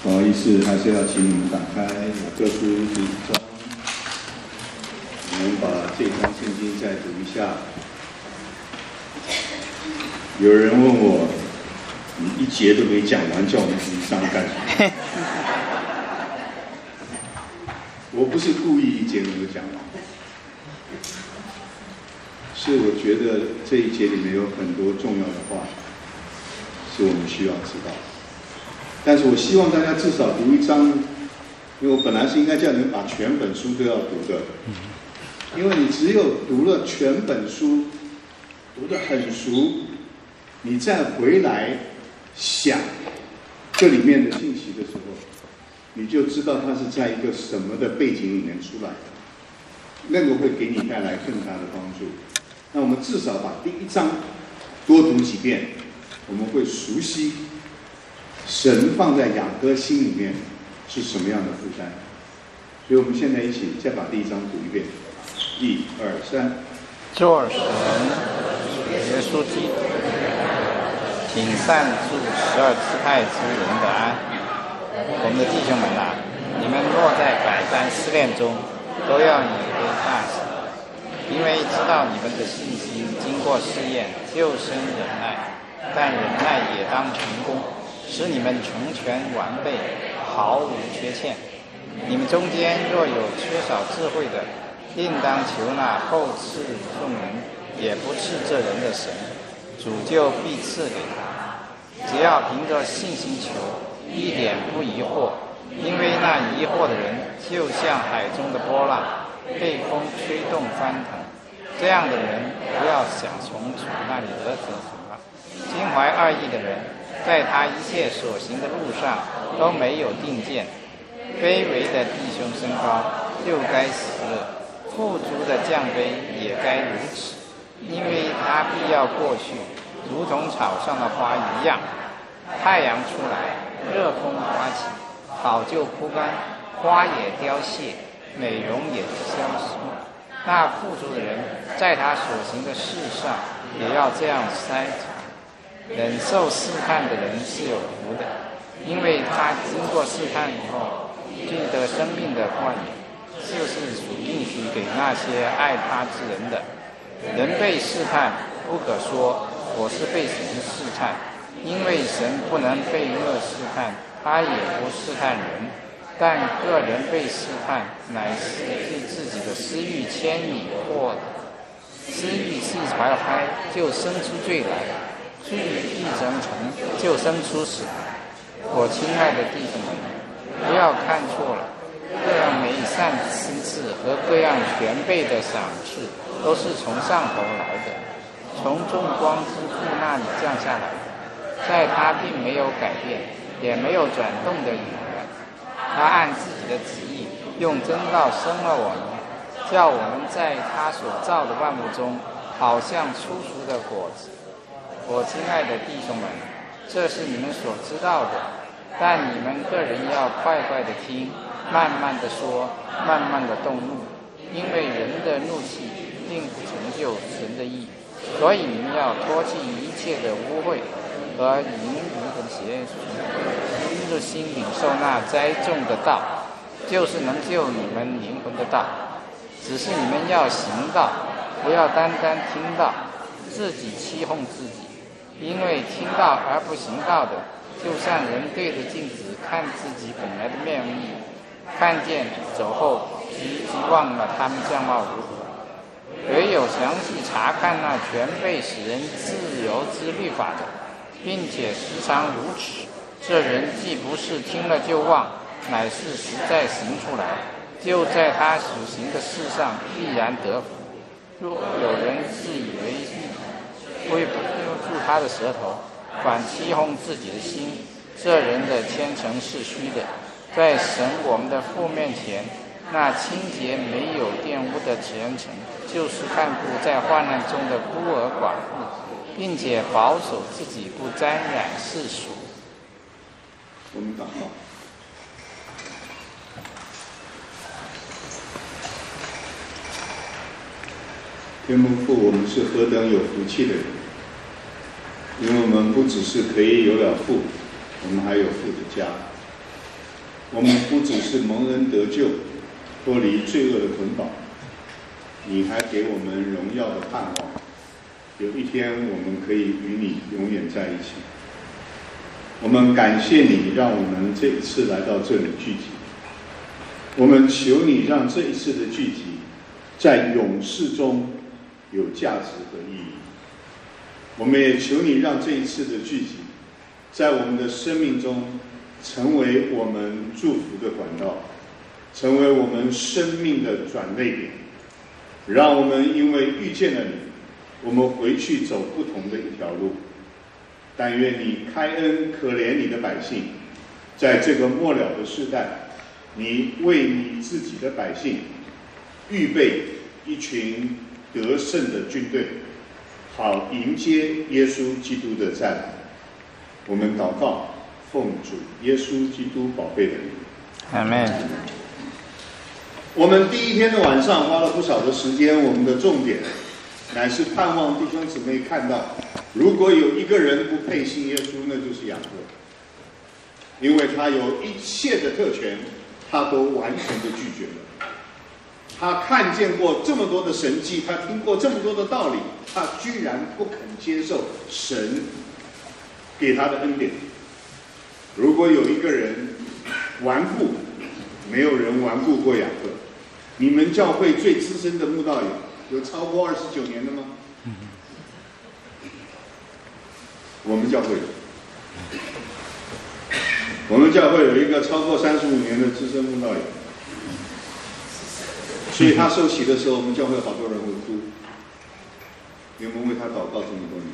不好意思，还是要请你们打开雅各书第1章，我们把这章圣经再读一下。有人问我，你一节都没讲完，叫我们读1章干什么？我不是故意一节没有讲完，是我觉得这一节里面有很多重要的话，是我们需要知道。但是我希望大家至少读1章，因为我本来是应该叫你们把全本书都要读的，因为你只有读了全本书，读得很熟，你再回来想这里面的信息的时候，你就知道它是在一个什么的背景里面出来的，那个会给你带来更大的帮助。那我们至少把第1章多读几遍，我们会熟悉神放在雅各心里面是什么样的负担。所以我们现在一起再把第1章读一遍，1、2、3。 做神耶稣基督，请善助12支派之人的安。我们的弟兄们啊，你们若在百般试炼中，都要以为大喜，因为知道你们的信心经过试验，就生忍耐，但忍耐也当成功，使你们成全完备，毫无缺欠。你们中间若有缺少智慧的，应当求那厚赐众人，也不赐这人的神，主就必赐给他。只要凭着信心求，一点不疑惑，因为那疑惑的人就像海中的波浪，被风吹动翻腾。这样的人不要想从主那里得什么。心怀二意的人，在他一切所行的路上都没有定见。卑微的弟兄升高，就该喜乐；富足的降卑，也该如此，因为他必要过去，如同草上的花一样。太阳出来，热风刮起，草就枯干，花也凋谢，美容也消失。那富足的人，在他所行的事上，也要这样筛查。忍受试探的人是有福的，因为他经过试探以后，进得生命的冠冕，就是主应许给那些爱他之人的。人被试探，不可说我是被神试探，因为神不能被恶试探，他也不试探人。但个人被试探，乃是对自己的私欲牵引惑的。私欲既怀开，就生出罪来；罪一成成，就生出死。我亲爱的弟兄们，不要看错了，各样美善恩赐和各样全备的赏赐，都是从上头来的，从众光之父那里降下来的。在他并没有改变，也没有转动的影。他按自己的旨意，用真道生了我们，叫我们在他所造的万物中，好像初熟的果子。我亲爱的弟兄们，这是你们所知道的，但你们个人要快快的听，慢慢的说，慢慢的动怒，因为人的怒气并不成就神的义。所以你们要脱去一切的污秽和淫淫的邪俗，因着心领受那栽种的道，就是能救你们灵魂的道。只是你们要行道，不要单单听到，自己欺哄自己。因为听到而不行道的，就像人对着镜子看自己本来的面目，看见走后即忘了他们相貌如何。唯有详细查看那全备使人自由之律法的，并且时常如此，这人既不是听了就忘，乃是实在行出来，就在他所行的事上必然得福。若有人自以为义，挥不住他的舌头，反欺哄自己的心，这人的虔诚是虚的。在神我们的父面前，那清洁没有玷污的虔诚，就是看顾在患难中的孤儿寡妇，并且保守自己不沾染世俗。 我们祷告。天父父，我们是何等有福气的人，因为我们不只是可以有了父，我们还有父的家。 我们不只是蒙恩得救，脱离罪恶的捆绑，你还给我们荣耀的盼望，有一天我们可以与你永远在一起。我们感谢你，让我们这一次来到这里聚集。我们求你让这一次的聚集在永世中有价值和意义。我们也求你让这一次的聚集在我们的生命中成为我们祝福的管道，成为我们生命的转捩点，让我们因为遇见了你，我们回去走不同的一条路。但愿你开恩可怜你的百姓，在这个末了的世代，你为你自己的百姓预备一群得胜的军队，好迎接耶稣基督的再来。我们祷告，奉主耶稣基督宝贝的名， 阿们。 我们第一天的晚上花了不少的时间，我们的重点乃是盼望弟兄姊妹看到，如果有一个人不配信耶稣，那就是雅各，因为他有一切的特权，他都完全的拒绝了。他看见过这么多的神迹，他听过这么多的道理，他居然不肯接受神给他的恩典。如果有一个人顽固，没有人顽固过雅各。你们教会最资深的慕道友有超过29年的吗？我们教会有一个超过35年的资深慕道友，所以他受洗的时候，我们教会好多人会哭。你们为他祷告这么多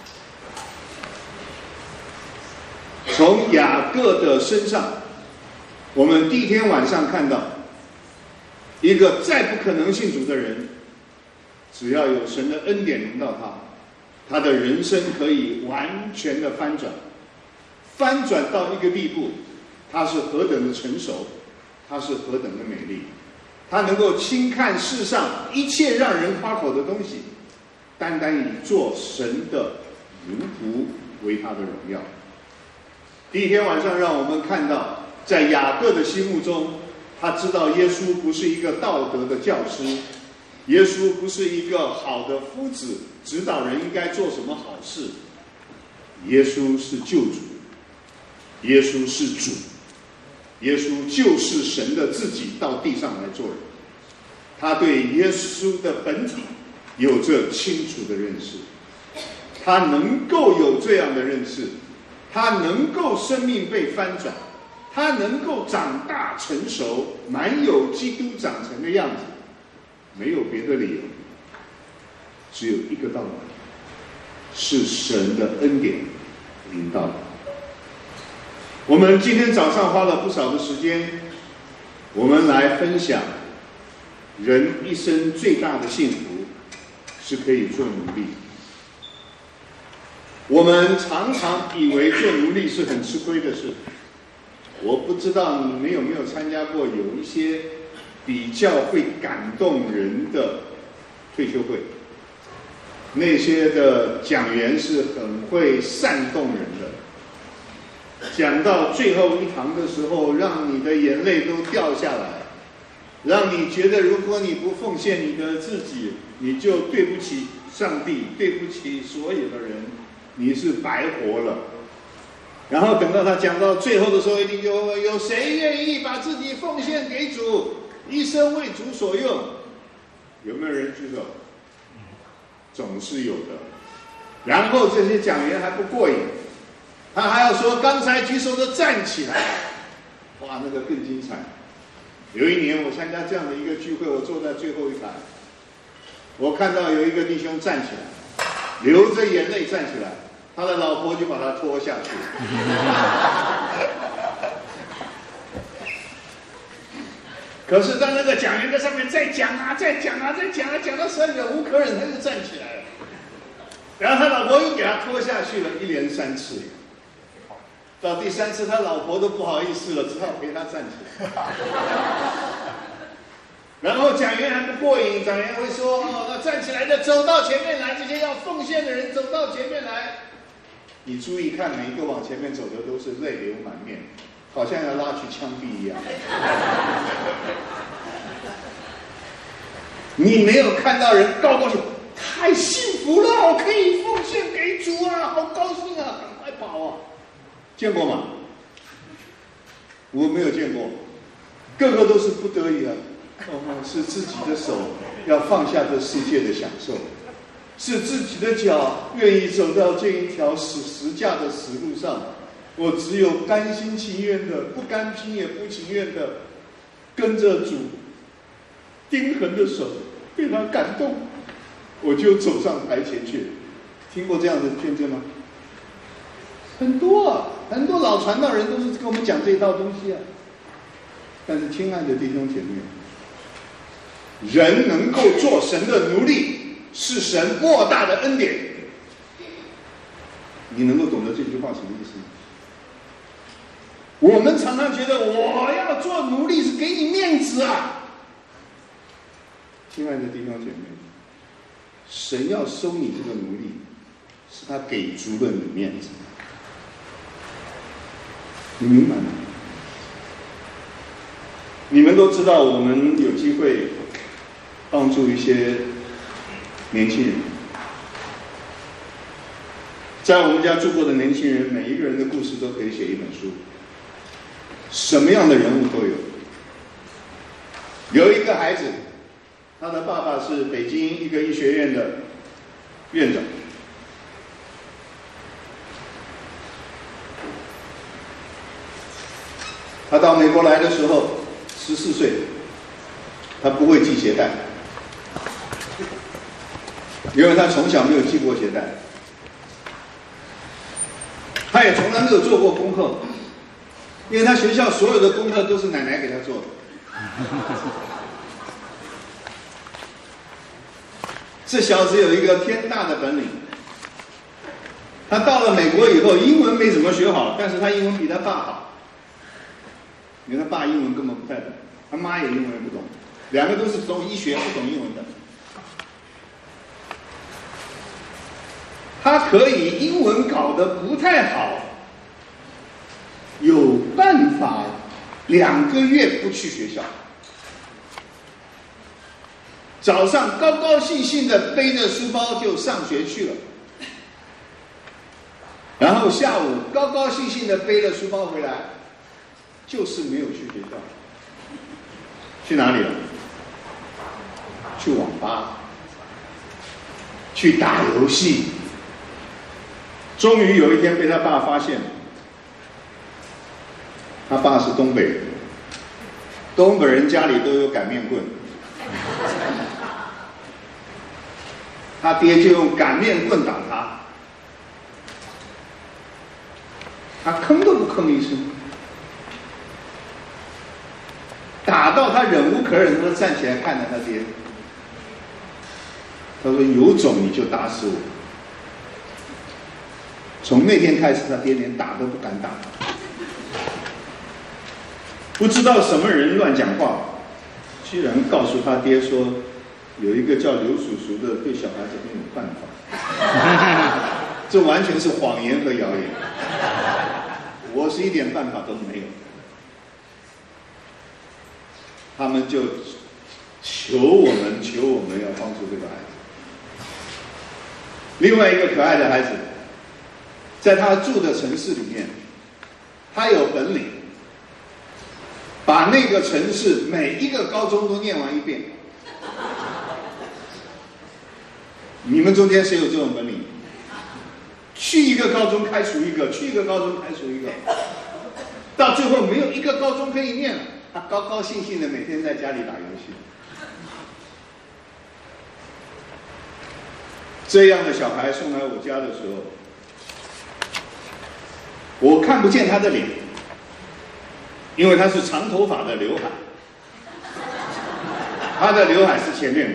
年。从雅各的身上，我们第一天晚上看到一个再不可能信主的人，只要有神的恩典临到他，他的人生可以完全的翻转到一个地步，他是何等的成熟，他是何等的美丽，他能够轻看世上一切让人夸口的东西，单单以做神的奴仆为他的荣耀。第一天晚上让我们看到，在雅各的心目中，他知道耶稣不是一个道德的教师，耶稣不是一个好的夫子，指导人应该做什么好事。耶稣是救主，耶稣是主，耶稣就是神的自己到地上来做人。他对耶稣的本体有着清楚的认识，他能够有这样的认识，他能够生命被翻转，他能够长大成熟，满有基督长成的样子，没有别的理由，只有一个道理，是神的恩典临到了。我们今天早上花了不少的时间，我们来分享人一生最大的幸福是可以做奴隶。我们常常以为做奴隶是很吃亏的事，我不知道你们有没有参加过有一些比较会感动人的退休会，那些的讲员是很会煽动人的，讲到最后一堂的时候，让你的眼泪都掉下来，让你觉得如果你不奉献你的自己，你就对不起上帝，对不起所有的人，你是白活了。然后等到他讲到最后的时候，一定就有谁愿意把自己奉献给主，一生为主所用？有没有人举手？总是有的。然后这些讲员还不过瘾，他还要说刚才举手的站起来，哇，那个更精彩。有一年我参加这样的一个聚会，我坐在最后一排，我看到有一个弟兄站起来，流着眼泪站起来，他的老婆就把他拖下去。可是当那个讲员在上面再讲啊，讲到实在忍无可忍，他就站起来了。然后他老婆又给他拖下去了，一连3次。到第3次，他老婆都不好意思了，只好陪他站起来。然后讲员还不过瘾，讲员会说：“哦，那站起来的走到前面来，这些要奉献的人走到前面来。”你注意看，每一个往前面走的都是泪流满面， 好像要拉去枪毙一样。你没有看到人高兴，太幸福了，我可以奉献给主啊，好高兴啊，赶快跑啊！见过吗？我没有见过，个个都是不得已啊。是自己的手要放下这世界的享受，是自己的脚愿意走到这一条十架的死路上。我只有甘心情愿的，不甘心也不情愿的，跟着主钉痕的手被他感动，我就走上台前去。听过这样的见证吗？很多啊，很多老传道人都是跟我们讲这一套东西啊。但是亲爱的弟兄姐妹，人能够做神的奴隶，是神莫大的恩典。你能够懂得这句话什么意思吗？我们常常觉得我要做奴隶是给你面子啊。亲爱的弟兄姐妹，神要收你这个奴隶，是他给足了你面子。你明白吗？你们都知道，我们有机会帮助一些年轻人，在我们家住过的年轻人，每一个人的故事都可以写一本书，什么样的人物都有。有一个孩子，他的爸爸是北京一个医学院的院长，他到美国来的时候14岁，他不会系鞋带，因为他从小没有系过鞋带，他也从来没有做过功课，因为他学校所有的功课都是奶奶给他做的。这小子有一个天大的本领，他到了美国以后，英文没怎么学好，但是他英文比他爸好，因为他爸英文根本不太懂，他妈也英文不懂，两个都是懂医学不懂英文的。他可以英文搞得不太好，有办法2个月不去学校，早上高高兴兴的背着书包就上学去了，然后下午高高兴兴的背着书包回来，就是没有去学校。去哪里了？去网吧，去打游戏。终于有一天被他爸发现了，他爸是东北人，东北人家里都有擀面棍，他爹就用擀面棍打他，他吭都不吭一声，打到他忍无可忍，他站起来看着他爹，他说：“有种你就打死我。”从那天开始，他爹连打都不敢打他。不知道什么人乱讲话，居然告诉他爹说，有一个叫刘叔叔的对小孩子很有办法。这完全是谎言和谣言，我是一点办法都没有。他们就求我们要帮助这个孩子。另外一个可爱的孩子，在他住的城市里面，他有本领，把那个城市每一个高中都念完一遍。你们中间谁有这种本领？去一个高中开除一个，去一个高中开除一个，到最后没有一个高中可以念了，他高高兴兴的每天在家里打游戏。这样的小孩送来我家的时候，我看不见他的脸，因为他是长头发的刘海，他的刘海是前面的，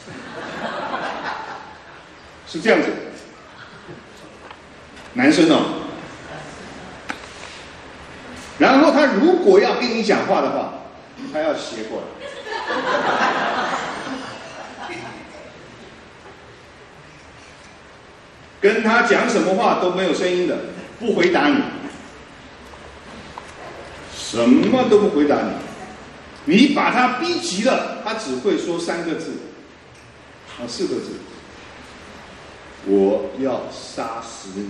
是这样子，男生哦。然后他如果要跟你讲话的话，他要斜过来，跟他讲什么话都没有声音的，不回答你。 什么都不回答你。你把他逼急了，他只会说3个字，4个字：我要杀死你。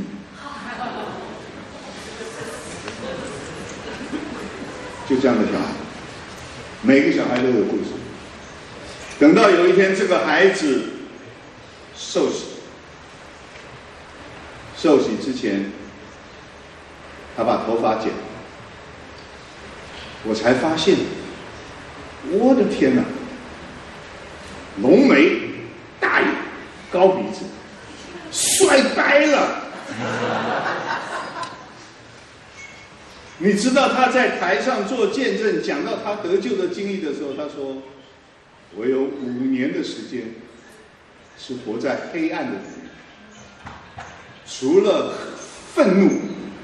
就这样的小孩，每个小孩都有故事。等到有一天，这个孩子受洗，受洗之前，他把头发剪了，我才发现，我的天哪！浓眉大眼高鼻子，帅呆了。你知道他在台上做见证，讲到他得救的经历的时候，他说：“我有5年的时间是活在黑暗的里面，除了愤怒、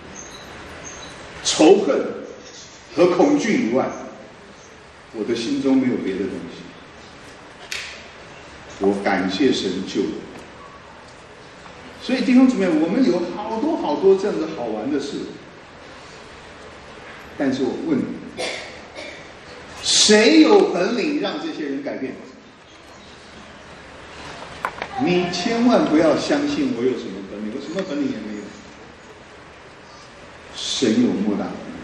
仇恨和恐惧以外，我的心中没有别的东西。我感谢神救我。”所以弟兄姊妹，我们有好多这样子好玩的事。但是我问你，谁有本领让这些人改变？你千万不要相信我有什么本领，我什么本领也没有。神有莫大的本领。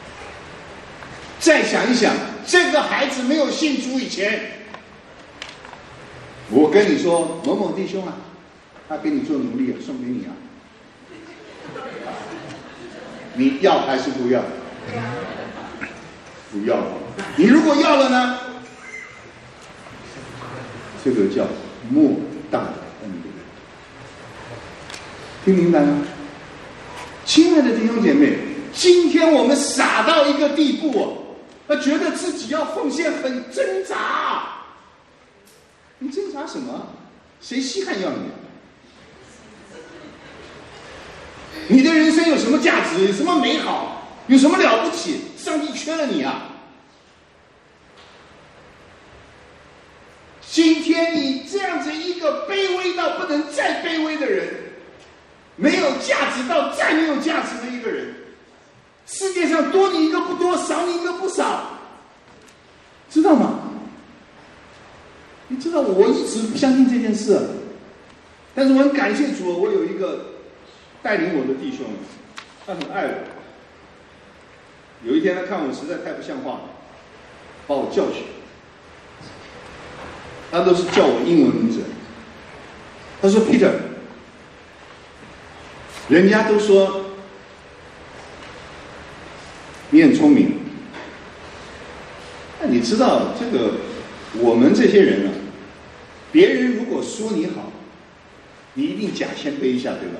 再想一想，这个孩子没有信主以前，我跟你说，某某弟兄啊，他给你做奴隶啊，送给你啊，你要还是不要？不要。你如果要了呢？这个叫莫大的恩典。听明白吗？亲爱的弟兄姐妹，今天我们傻到一个地步哦，觉得自己要奉献很挣扎。你挣扎什么？谁稀罕要你？你的人生有什么价值？有什么美好？有什么了不起？上帝缺了你啊！今天你这样子一个卑微到不能再卑微的人，没有价值到再没有价值的一个人，世界上多你一个不多，少你一个不少，知道吗？你知道我一直不相信这件事，但是我很感谢主，我有一个带领我的弟兄，他很爱我。有一天他看我实在太不像话，把我叫去，他都是叫我英文名字。他说 Peter， 人家都说你很聪明，那你知道这个我们这些人啊，别人如果说你好，你一定假谦卑一下，对吧？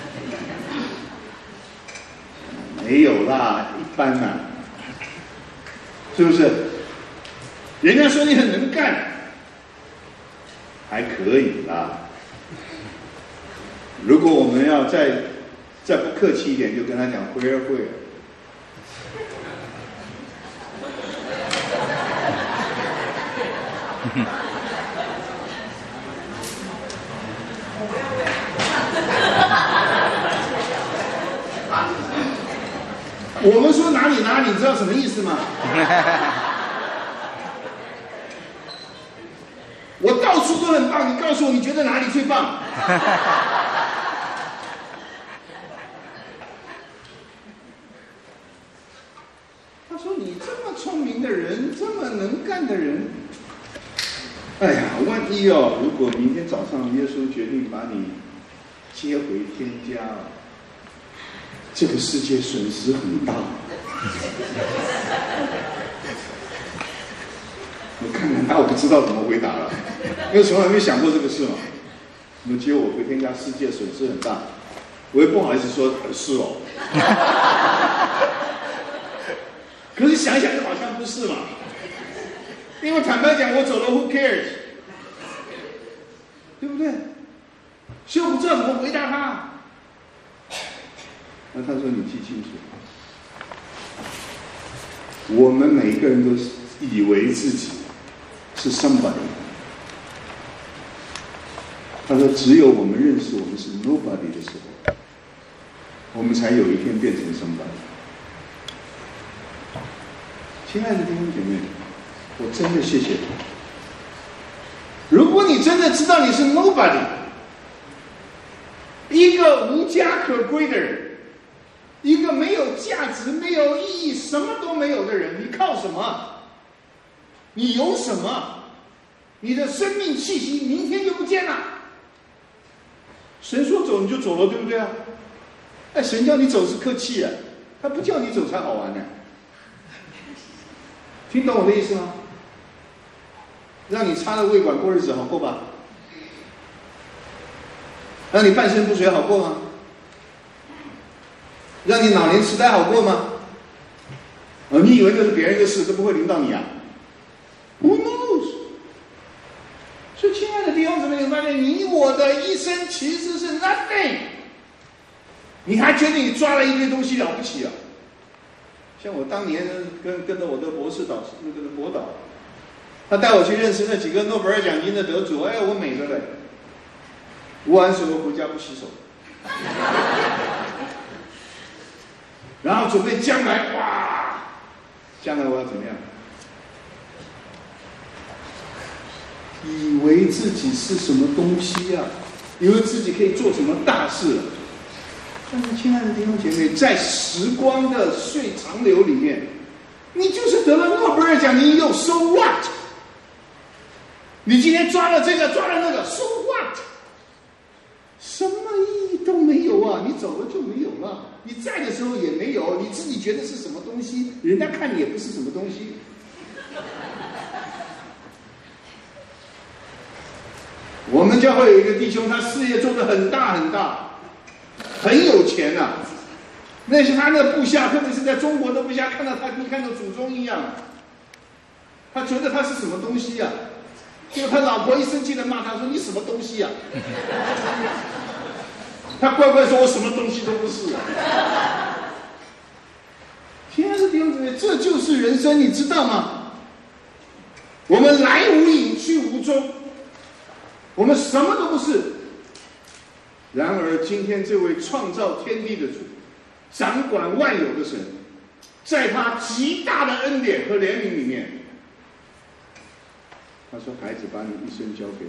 没有啦，一般啦，是不是？人家说你很能干，还可以啦。如果我们要再不客气一点，就跟他讲会儿。我们说哪里，你知道什么意思吗？我到处都很棒，你告诉我你觉得哪里最棒？他说你这么聪明的人，这么能干的人，哎呀，万一如果明天早上耶稣决定把你接回天家了，这个世界损失很大。我看看他，我不知道怎么回答了，因为从来没想过这个事嘛。你接我回天家，世界损失很大，我也不好意思说是哦。可是想一想，又好像不是嘛。因为坦白讲，我走了 ，Who cares？ 对不对？所以我不知道怎么回答他。那他说：“你记清楚，我们每一个人都以为自己是 somebody。他说，只有我们认识我们是 nobody 的时候，我们才有一天变成 somebody。 亲爱的弟兄姐妹，我真的谢谢你。如果你真的知道你是 nobody， 一个无家可归的人，一个没有价值、没有意义、什么都没有的人，你靠什么？你有什么？你的生命气息明天就不见了。神说走你就走了，对不对啊？哎，神叫你走是客气啊，他不叫你走才好玩呢。听懂我的意思吗？让你插了胃管过日子好过吧？让你半身不遂好过吗？让你老年痴呆好过吗？你以为这是别人的事，这不会临到你啊 ？Who knows？ 所以，亲爱的弟兄姊妹，你发现你我的一生其实是 nothing， 你还觉得你抓了一堆东西了不起啊？像我当年跟着我的博士导师那个博导，他带我去认识那几个诺贝尔奖金的得主，哎，我美的嘞，吴完水我回家不洗手。然后准备将来，哇，将来我要怎么样？以为自己是什么东西啊？以为自己可以做什么大事啊？但是，亲爱的弟兄姐妹，在时光的岁长流里面，你就是得了诺贝尔奖金，又 so what？ 你今天抓了这个，抓了那个 ，so what？ 什么意义都没有啊！你走了就没有了。你在的时候也没有，你自己觉得是什么东西，人家看你也不是什么东西。我们教会有一个弟兄，他事业做得很大很大，很有钱呐、啊。那些他的部下，特别是在中国的部下，看到他跟看到祖宗一样，他觉得他是什么东西呀、啊？结果他老婆一生气的骂他说：“你什么东西呀、啊？”他乖乖说：“我什么东西都不是、啊。”亲爱的弟兄姊妹，这就是人生，你知道吗？我们来无影，去无踪，我们什么都不是。然而，今天这位创造天地的主，掌管万有的神，在他极大的恩典和怜悯里面，他说：“孩子，把你一生交给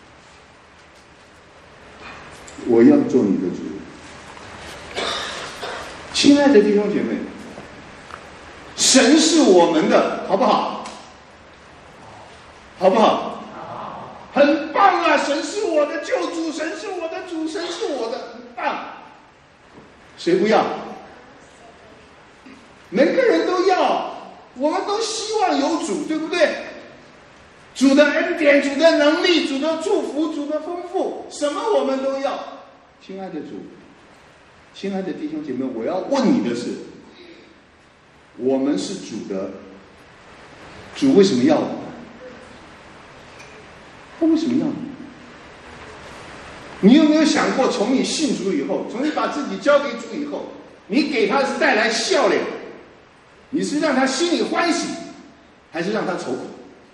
我，我要做你的主人。”亲爱的弟兄姐妹，神是我们的，好不好？好不好？很棒啊！神是我的救主，神是我的主，神是我的，很棒。谁不要？每个人都要，我们都希望有主，对不对？主的恩典，主的能力，主的祝福，主的丰富，什么我们都要。亲爱的主，亲爱的弟兄姐妹，我要问你的是，我们是主的，主为什么要我们？他为什么要你？你有没有想过，从你信主以后，从你把自己交给主以后，你给他是带来笑脸，你是让他心里欢喜，还是让他愁苦？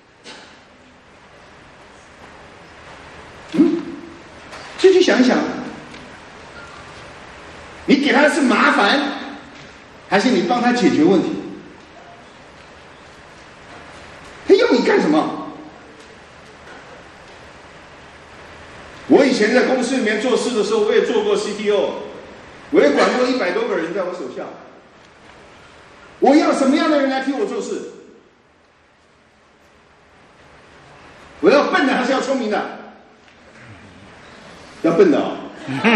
自己想想，你给他的是麻烦，还是你帮他解决问题？他要你干什么？我以前在公司里面做事的时候，我也做过 CTO， 我也管过100多个人在我手下。我要什么样的人来替我做事？我要笨的还是要聪明的？要笨的哦。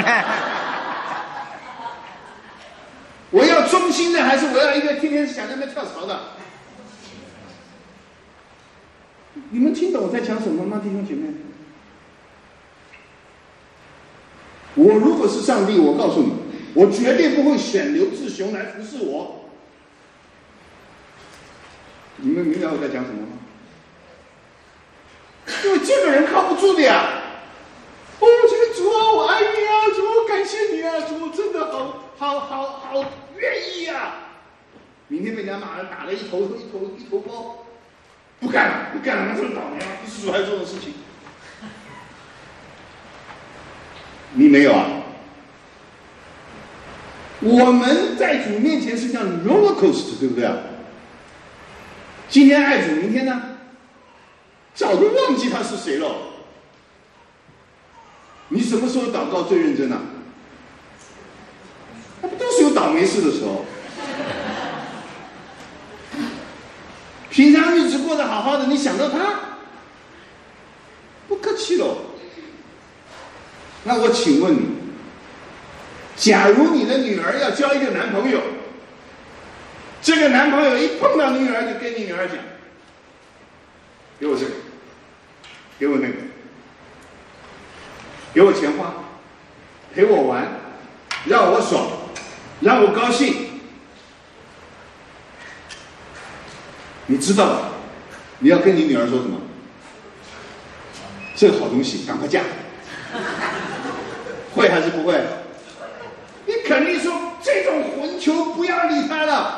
我要忠心的还是我要一个天天想在那跳槽的？你们听懂我在讲什么吗，弟兄姐妹？我如果是上帝，我告诉你，我绝对不会选刘志雄来服侍我。你们明白我在讲什么吗？因为这个人靠不住的呀。哦，这个主啊，我爱你啊，主，感谢你啊，主，真的好愿意啊。明天被人家骂了，打了一头包，不干了，那这么倒霉啊，不是主还有这种事情。你没有啊？我们在主面前是叫 roller coaster， 对不对啊？ 今天爱主，明天呢，早就忘记他是谁了。你什么时候祷告最认真啊？那不都是有倒霉事的时候？平常日子过得好好的，你想到他，不客气喽。那我请问你，假如你的女儿要交一个男朋友，这个男朋友一碰到你女儿就跟你女儿讲，给我这个，给我那个，给我钱花，陪我玩，让我爽，让我高兴。你知道你要跟你女儿说什么？这个好东西赶快嫁。会还是不会？你肯定说这种混球不要理他了，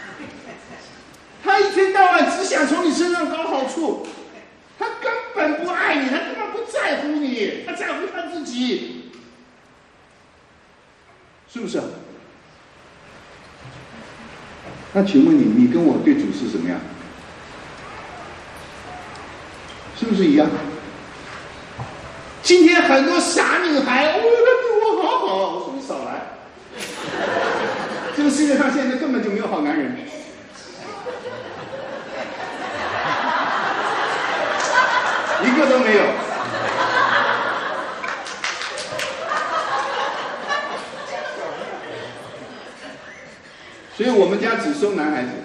他一天到晚只想从你身上搞好处，他根本不爱你，他根本不在乎你，他在乎他自己，是不是？那请问你跟我对主是什么样？是不是一样？今天很多傻女孩，他对我好好，我说你少来。这个世界上现在根本就没有好男人，一个都没有。所以我们家只收男孩子。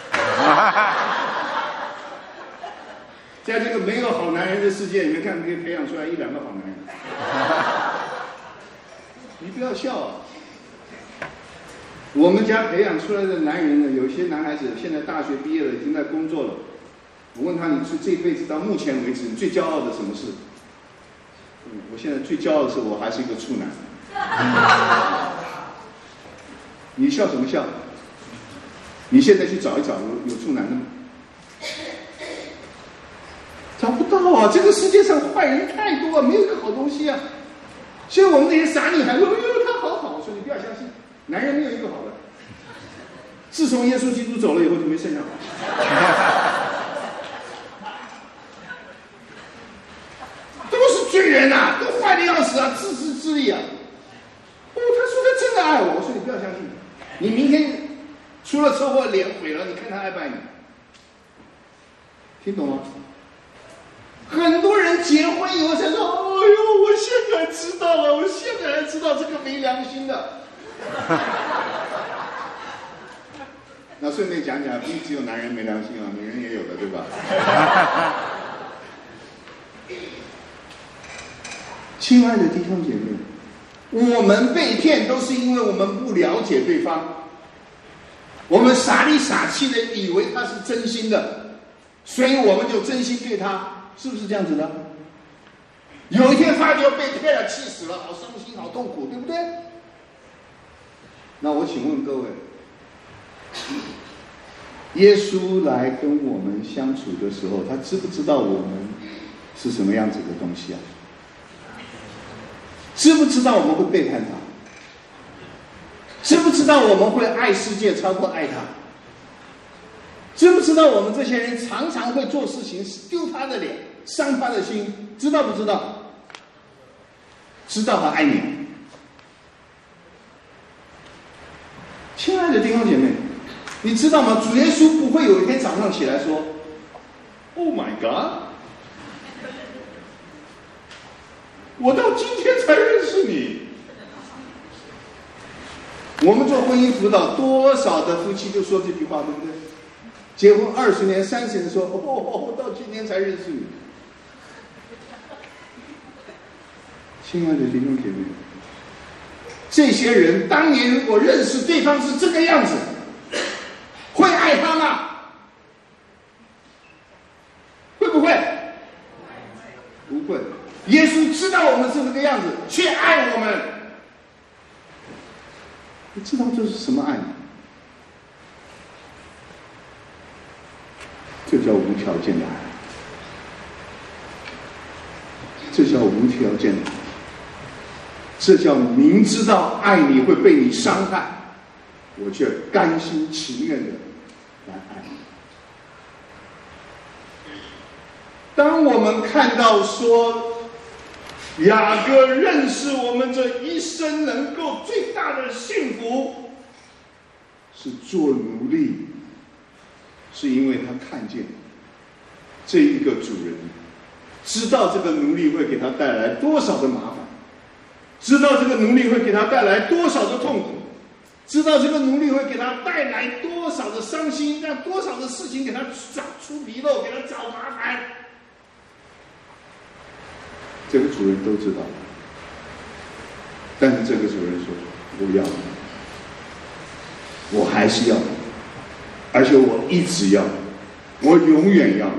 在这个没有好男人的世界里面，看可以培养出来1-2个好男人。你不要笑啊！我们家培养出来的男人呢，有些男孩子现在大学毕业了，已经在工作了。我问他，你这辈子到目前为止，你最骄傲的什么事？我现在最骄傲的是，我还是一个处男。你笑什么笑？你现在去找一找，有处男的吗？找不到啊！这个世界上坏人太多，没有一个好东西啊。所以我们那些傻女孩说：“哎呦，他好好。”我说你不要相信，男人没有一个好的。自从耶稣基督走了以后，就没剩下都是罪人啊，都坏的要死啊，自私自利啊。哦，他说他真的爱我，我说你不要相信，你明天出了车祸脸毁了，你看他爱不爱你？听懂吗？很多人结婚以后才说：“哎呦，我现在知道了，我现在才知道这个没良心的。”那顺便讲讲，不只有男人没良心啊，女人也有的，对吧？亲爱的弟兄姐妹，我们被骗都是因为我们不了解对方，我们傻里傻气的以为他是真心的，所以我们就真心对他。是不是这样子的？有一天发觉被骗了，气死了，好伤心，好痛苦，对不对？那我请问各位，耶稣来跟我们相处的时候，他知不知道我们是什么样子的东西啊？知不知道我们会背叛他？知不知道我们会爱世界超过爱他？知不知道我们这些人常常会做事情丢他的脸，伤他的心？知道不知道？知道和爱你。亲爱的弟兄姐妹，你知道吗？主耶稣不会有一天早上起来说 ：“Oh my God， 我到今天才认识你。”我们做婚姻辅导，多少的夫妻就说这句话，对不对？结婚20年、30年说：“哦，我到今天才认识你。”亲爱的弟兄姐妹，这些人当年如果认识对方是这个样子，会爱他吗？会不会？不会。耶稣知道我们是这个样子，却爱我们。你知道这是什么爱吗？这叫无条件的爱，这叫无条件的爱，这叫明知道爱你会被你伤害，我却甘心情愿的来爱你。 当我们看到说雅各认识我们这一生能够最大的幸福是做奴隶，是因为他看见这一个主人知道这个奴隶会给他带来多少的麻烦，知道这个奴隶会给他带来多少的痛苦，知道这个奴隶会给他带来多少的伤心，让多少的事情给他找出纰漏，给他找麻烦。这个主人都知道，但是这个主人说不要，我还是要，而且我一直要，我永远要。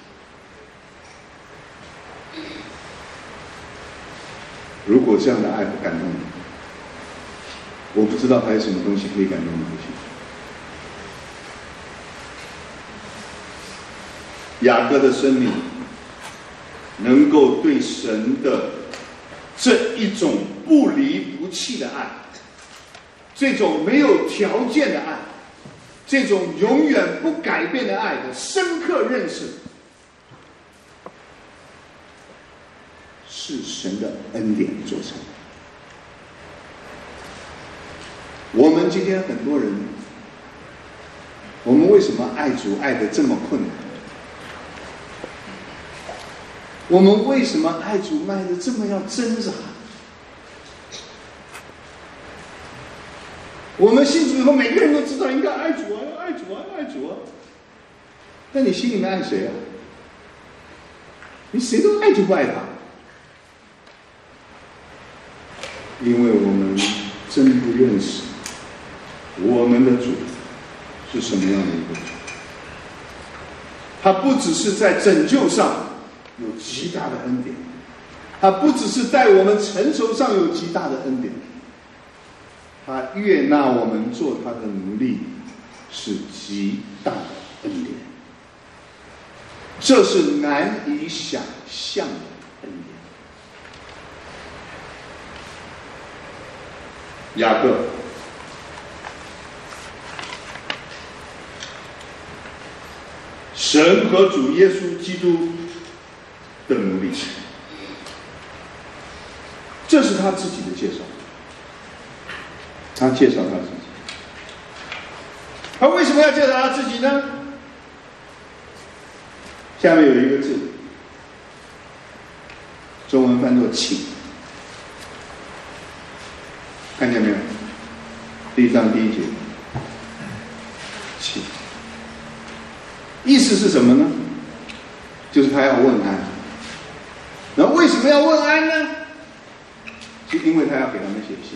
如果这样的爱不感动你，我不知道还有什么东西可以感动你的心。雅各的生命能够对神的这一种不离不弃的爱，这种没有条件的爱，这种永远不改变的爱的深刻认识，是神的恩典做成的。我们今天很多人，我们为什么爱主爱得这么困难？我们为什么爱主爱得这么要挣扎？我们信主以后，每个人都知道应该爱主啊，要爱主啊，要爱主啊。那你心里面爱谁啊？你谁都爱就不爱他，因为我们真不认识我们的主是什么样的一个主。他不只是在拯救上有极大的恩典，他不只是在我们成熟上有极大的恩典，他悦纳我们做他的奴隶是极大的恩典，这是难以想象的恩典。雅各神和主耶稣基督的奴隶，这是他自己的介绍。他介绍他自己，他为什么要介绍他自己呢？下面有一个字，中文翻作请，看见没有？第1章第1节，请，意思是什么呢？就是他要问安。那为什么要问安呢？是因为他要给他们写信，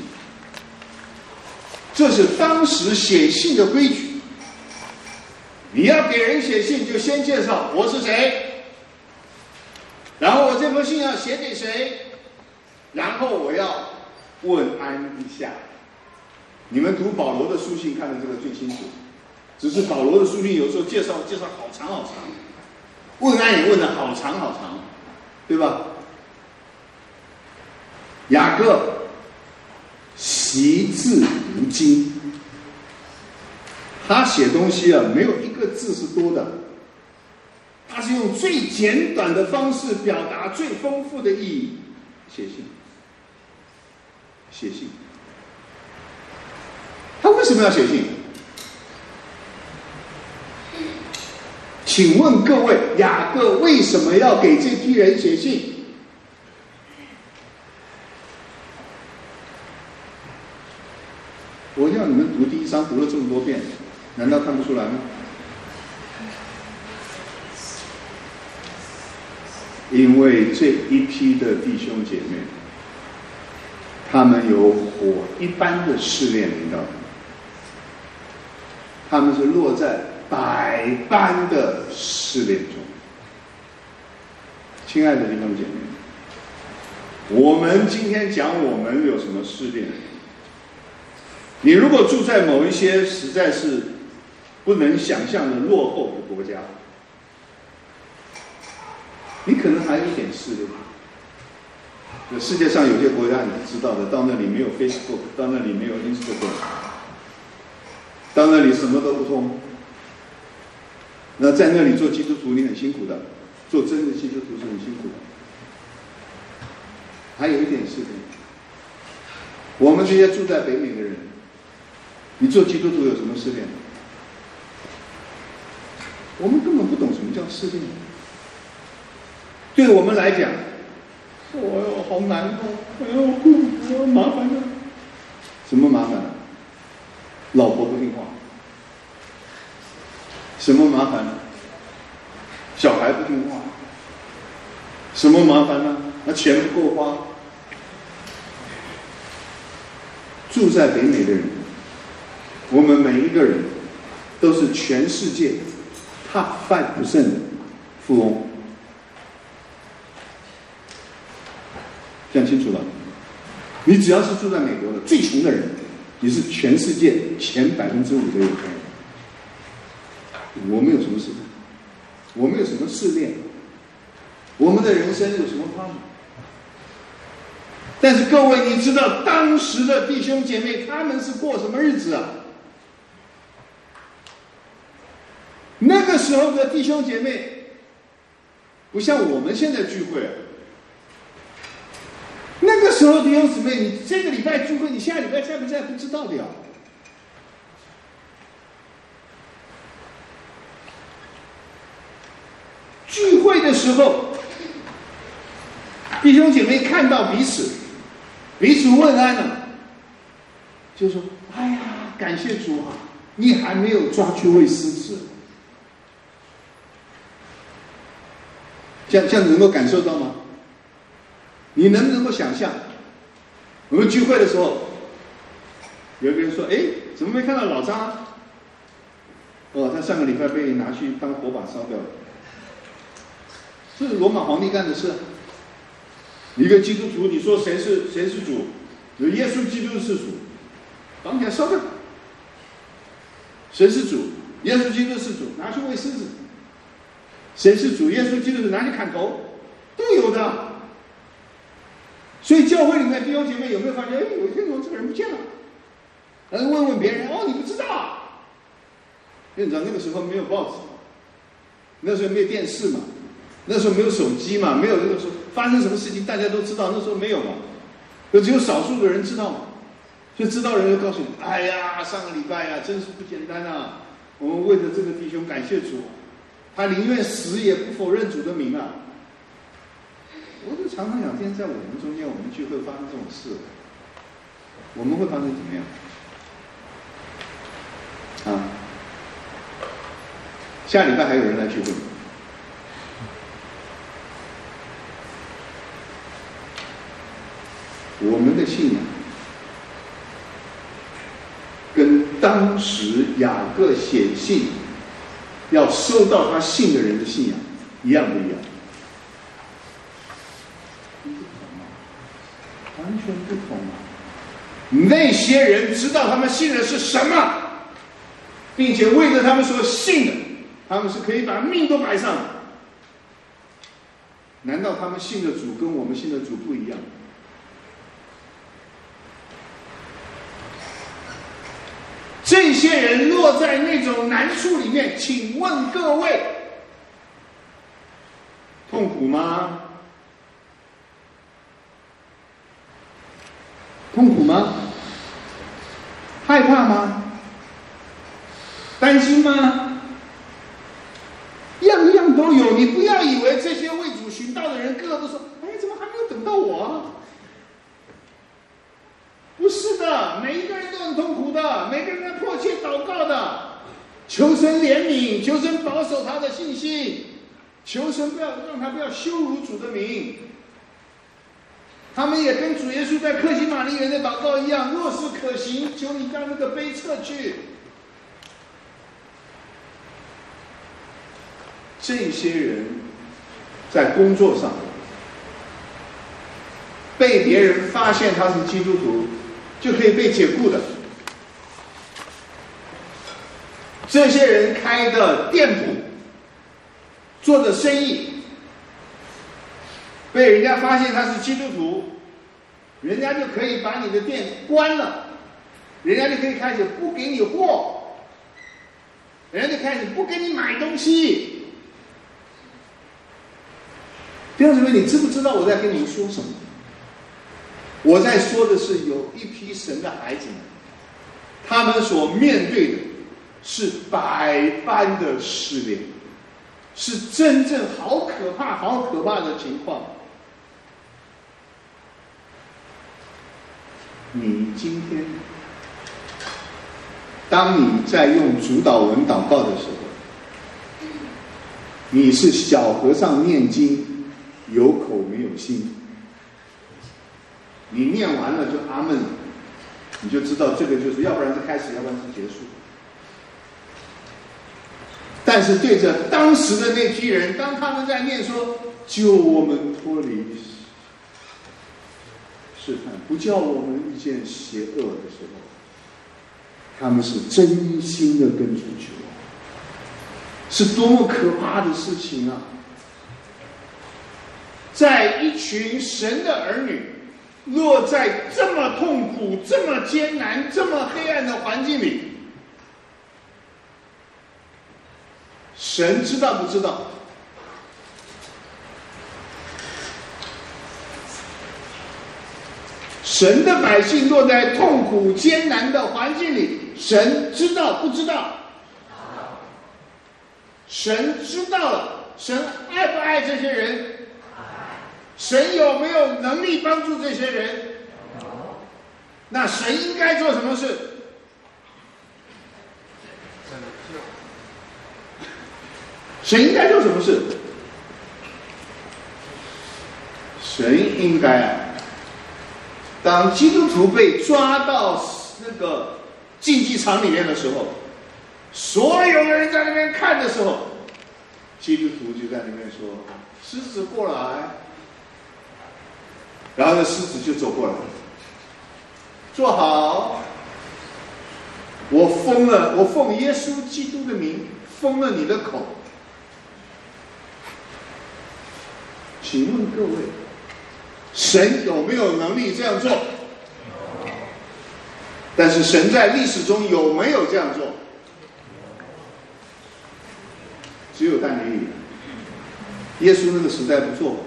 这是当时写信的规矩。你要给人写信，就先介绍我是谁，然后我这封信要写给谁，然后我要问安一下。你们读保罗的书信看的这个最清楚，只是保罗的书信有时候介绍好长好长，问安也问得好长好长，对吧？雅各习字如金，他写东西啊，没有一个字是多的，他是用最简短的方式表达最丰富的意义。写信，他为什么要写信？请问各位，雅各为什么要给这批人写信？我要你们读第1章读了这么多遍，难道看不出来吗？因为这一批的弟兄姐妹，他们有火一般的试炼临到他们是落在百般的试炼中。亲爱的弟兄姐妹，我们今天讲我们有什么试炼？你如果住在某一些实在是不能想象的落后的国家，你可能还有一点试炼。就世界上有些国家你知道的，到那里没有 Facebook， 到那里没有 Instagram， 到那里什么都不通。那在那里做基督徒你很辛苦的， 做真的基督徒是很辛苦的。还有一点是，我们这些住在北美的人，你做基督徒有什么试炼？我们根本不懂什么叫试炼。对我们来讲，哦，好难哦，哎呦，苦，麻烦的。什么麻烦？老婆不听话。什么麻烦？小孩不听话。什么麻烦呢？那钱不够花。住在北美的人，我们每一个人都是全世界 top 5% 的富翁。讲清楚了，你只要是住在美国的最穷的人，你是全世界前5%的有钱人。我们有什么事？我们有什么试炼？我们的人生有什么方法？但是各位，你知道当时的弟兄姐妹他们是过什么日子啊？那个时候的弟兄姐妹不像我们现在聚会啊。那个时候弟兄姊妹，你这个礼拜聚会，你下礼拜在不在不知道的呀。聚会的时候，弟兄姐妹看到彼此问安了，就说：“哎呀，感谢主啊，你还没有抓去喂狮子。”这样能够感受到吗？你能不能够想象？我们聚会的时候，有一个人说：“哎，怎么没看到老张啊？”哦，他上个礼拜被拿去当火把烧掉了。这是罗马皇帝干的事。一个基督徒，你说谁是主？有耶稣基督是主，绑起来烧掉。谁是主？耶稣基督是主，拿去喂狮子。谁是主？耶稣基督是拿去砍头，都有的。所以教会里面弟兄姐妹有没有发现？哎，有一天怎么这个人不见了？然后问别人，哦，你不知道？院长那个时候没有报纸，那时候没有电视嘛。那时候没有手机嘛，没有那个时候发生什么事情大家都知道，那时候没有嘛，只有少数的人知道嘛，所以知道人就告诉你：“哎呀，上个礼拜呀，真是不简单啊！我们为了这个弟兄感谢主，他宁愿死也不否认主的名啊！”我就常常想，今天在我们中间，我们聚会发生这种事，我们会发生怎么样？啊？下礼拜还有人来聚会吗？我们的信仰跟当时雅各写信要收到他信的人的信仰一样不一样？完全不同啊！那些人知道他们信的是什么，并且为了他们所信的，他们是可以把命都摆上的。难道他们信的主跟我们信的主不一样？这些人落在那种难处里面，请问各位，痛苦吗？痛苦吗？害怕吗？担心吗？样样都有。你不要以为这些为主寻道的人个个都说：“哎，怎么还没有等到我啊？”不是的，每一个人都很痛苦的，每个人在迫切祷告的，求神怜悯，求神保守他的信心，求神不要让他不要羞辱主的名。他们也跟主耶稣在客西马尼园的祷告一样，若是可行，求你将那个杯撤去。这些人在工作上被别人发现他是基督徒，就可以被解雇的。这些人开的店铺，做的生意，被人家发现他是基督徒，人家就可以把你的店关了，人家就可以开始不给你货，人家就开始不给你买东西。 弟兄姊妹，你知不知道我在跟你们说什么？我在说的是有一批神的孩子们，他们所面对的是百般的试炼，是真正好可怕、好可怕的情况。你今天，当你在用主导文祷告的时候，你是小和尚念经，有口没有心。你念完了就阿门，你就知道这个就是要不然是开始，要不然是结束。但是对着当时的那批人，当他们在念说救我们脱离试探，不叫我们遇见邪恶的时候，他们是真心的跟主求，是多么可怕的事情啊！在一群神的儿女落在这么痛苦、这么艰难、这么黑暗的环境里，神知道不知道？神的百姓落在痛苦艰难的环境里，神知道不知道？神知道了，神爱不爱这些人？神有没有能力帮助这些人？那神应该做什么事？神应该做什么事？神应该当基督徒被抓到那个竞技场里面的时候，所有的人在那边看的时候，基督徒就在那边说：“狮子过来。”然后那狮子就走过来，坐好。我奉耶稣基督的名封了你的口。请问各位，神有没有能力这样做？但是神在历史中有没有这样做？只有但以理。耶稣那个时代不做。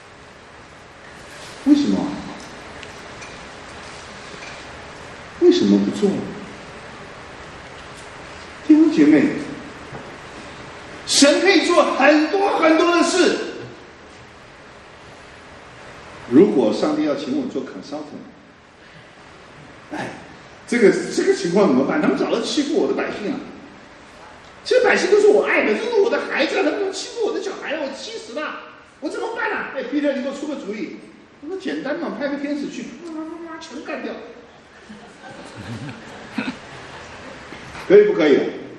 为什么？为什么不做？弟兄姐妹，神可以做很多很多的事。如果上帝要请我做 consultant， 这个情况怎么办？他们早就欺负我的百姓啊！这些百姓都是我爱的，都是我的孩子，他们都欺负我的小孩，我气死了，我怎么办啊？Peter，你给我出个主意。我说简单嘛，派个天使去，全干掉，可以不可以？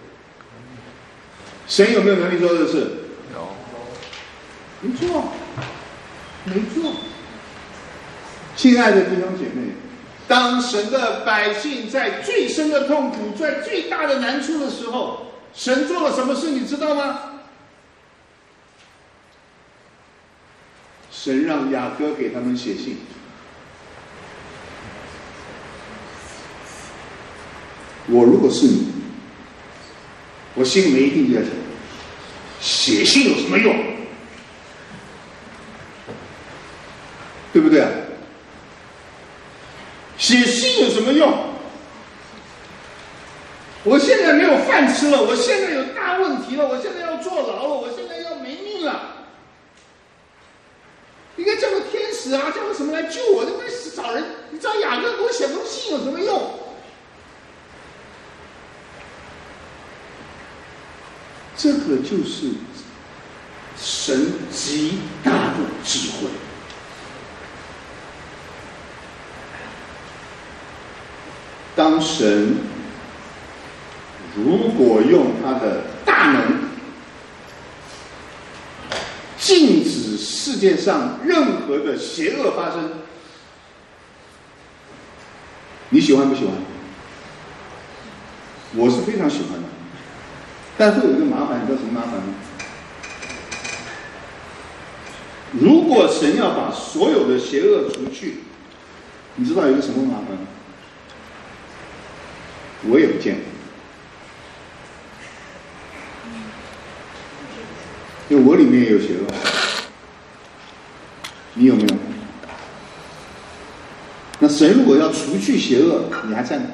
神有没有能力做这事？ 有。 没做，没做。亲爱的弟兄姐妹，当神的百姓在最深的痛苦、在最大的难处的时候，神做了什么事？你知道吗？神让雅各给他们写信。我如果是你，我心里面一定就在想，写信有什么用？对不对啊？写信有什么用？我现在没有饭吃了，我现在有大问题了，我现在要坐牢了，我现在要没命了。应该叫个天使啊，叫个什么来救我？那找人，你找雅各给我写封信有什么用？这个就是神极大的智慧。当神如果用他的大能禁止世界上任何的邪恶发生，你喜欢不喜欢？我是非常喜欢的，但会有一个麻烦，你知道什么麻烦吗？如果神要把所有的邪恶除去，你知道有一个什么麻烦吗？我也不见过，因为我里面也有邪恶。 你有没有？那神如果要除去邪恶，你还在吗？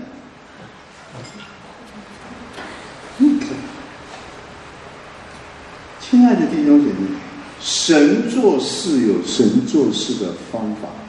亲爱的弟兄姐妹，神做事有神做事的方法。